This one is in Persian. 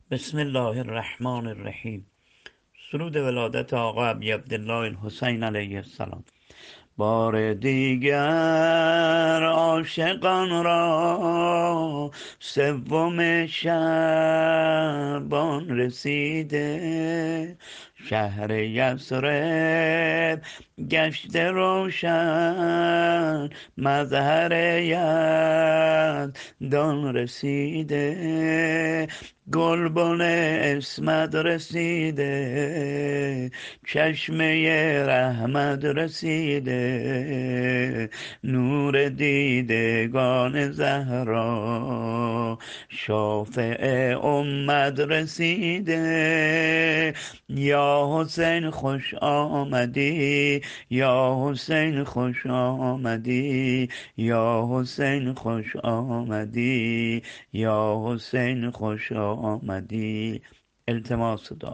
بسم الله الرحمن الرحیم. سرود ولادت آقا ابی عبدالله الحسین علیه السلام. بار دیگر عاشقان را سوم شعبان رسیده، شهر یثرب گشته روشن، مظهر یزدان رسیده، گلبن اسمت رسیده، چشمه رحمت رسیده، نور دیدگان زهرا شافع امت رسیده. یا حسین خوش آمدی، یا حسین خوش آمدی، یا حسین خوش آمدی، یا حسین خوش آمدی. التماس دعا.